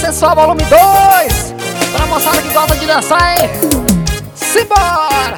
Sensual volume 2, pra moçada que gosta de dançar, hein? Simbora!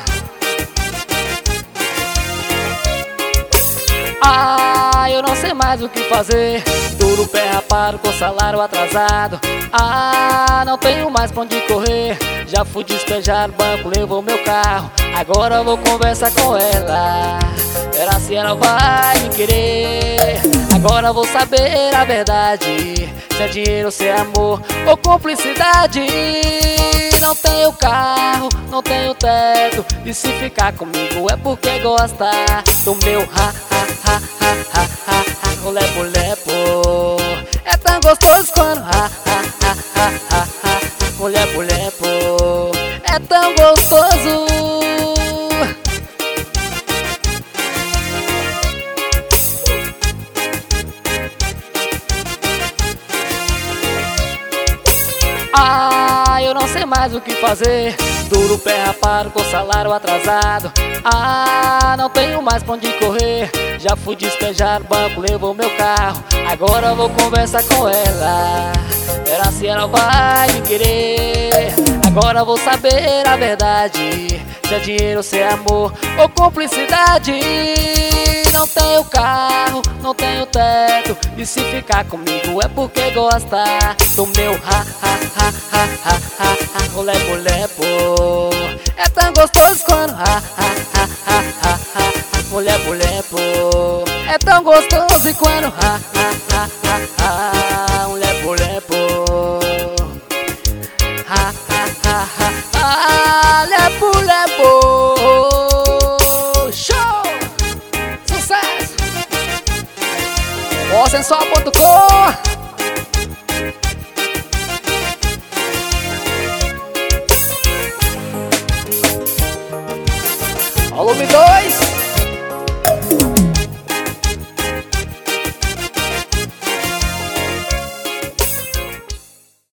Ah, eu não sei mais o que fazer. Duro pé rapado com salário atrasado. Ah, não tenho mais pra onde correr. Já fui despejar, o banco levou meu carro. Agora eu vou conversar com ela. Verá se ela vai me querer. Agora eu vou saber a verdade. Se é dinheiro, se é amor ou cumplicidade. Não tenho carro, não tenho teto. E se ficar comigo é porque gosta do meu lepo-lepo. É tão gostoso quando lepo-lepo. É tão gostoso. Ah, eu não sei mais o que fazer. Duro pé rapado com salário atrasado. Ah, não tenho mais pra onde correr. Já fui despejar, o banco levou meu carro. Agora eu vou conversar com ela. Verá se ela vai me querer. Agora eu vou saber a verdade. Se é dinheiro, se é amor ou cumplicidade. Não tenho carro, não tenho teto. E se ficar comigo é porque gosta do meu lepo-lepo. É tão gostoso quando lepo-lepo. É tão gostoso quando lepo-lepo. Lepo-lepo. Show! Sucesso! Sensual.com. Volume 2.